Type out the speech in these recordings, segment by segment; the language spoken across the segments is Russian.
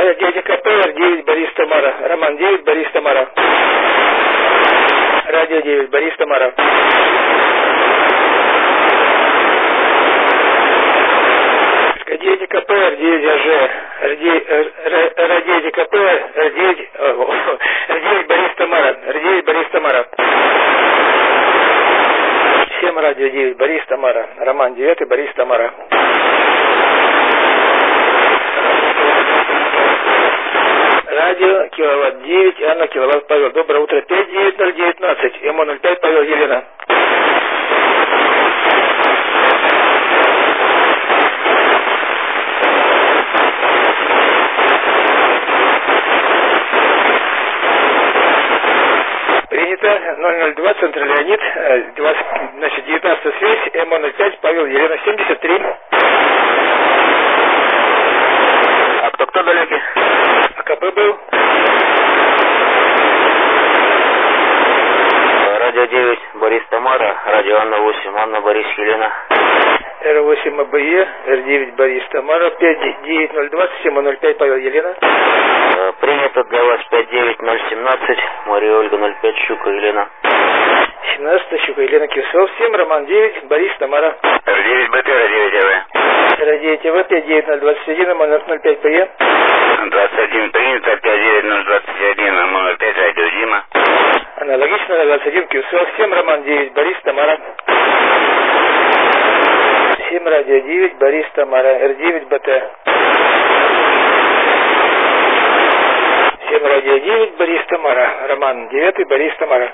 Радио ДКП, Р9, Борис Тамара. Роман 9, Борис Тамара. Радио 9, Борис Тамара. Радио ДКП, Р9, АЖ. Радио ДКП, Р9, Р9, Борис Тамара. Р9, Борис Тамара. Всем радио 9, Борис Тамара. Роман 9, Борис Тамара. Радио Киловатт 9, Анна Киловатт Павел. Доброе утро. 59019, МО05 Павел Елена. Принято. 002, Центр Леонид. 19 связь, МО05 Павел Елена 73. А кто далекий? АКП был. Радио 9, Борис Тамара, радио Анна 8, Анна Борис Елена. Р8 АБЕ, Р9 Борис Тамара, 59020, МО05 Павел Елена. Принято для вас 59017, Мария Ольга 05, Щука Елена. 17 Щука Елена Кирсов, 7, Роман 9, Борис Тамара. Р9 БТ, Радио ТВ. Радио ТВ, 59021, МО05 ПЕ. 21 принято, 59021, МО05, Радио Дима. Аналогично, 21 Кирсов, 7, Роман 9, Борис Тамара. 7, Радио 9, Борис Тамара, Р9 БТ. 7, Радио 9, Борис Тамара, Роман 9, Борис Тамара.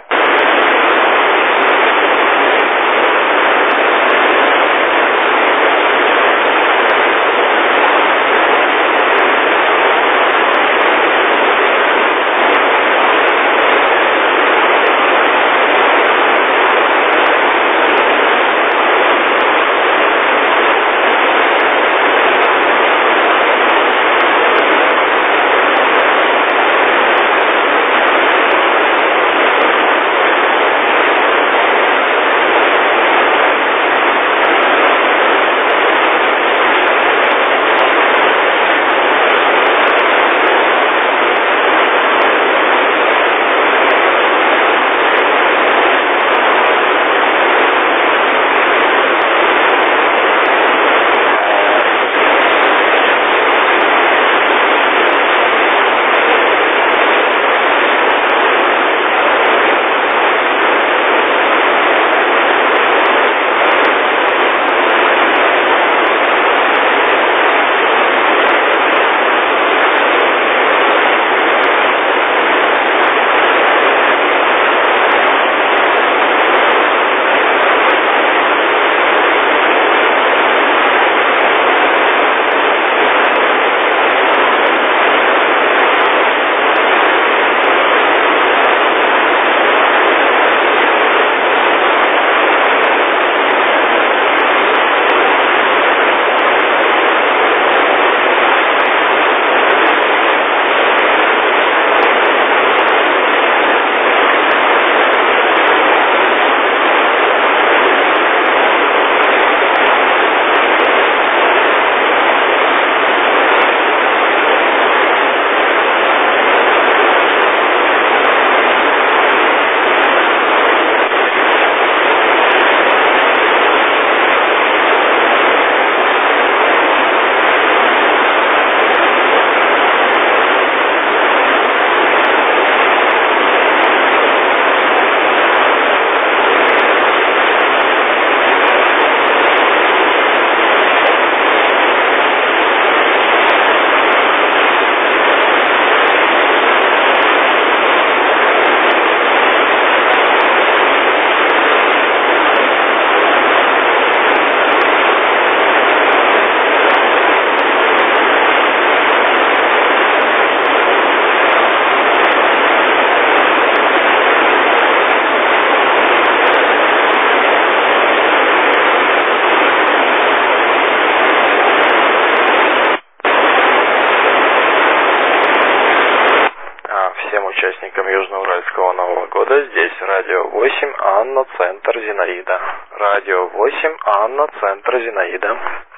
участникам Южноуральского Нового года. Здесь радио 8, Анна, центр Зинаида. Радио 8, Анна, центр Зинаида.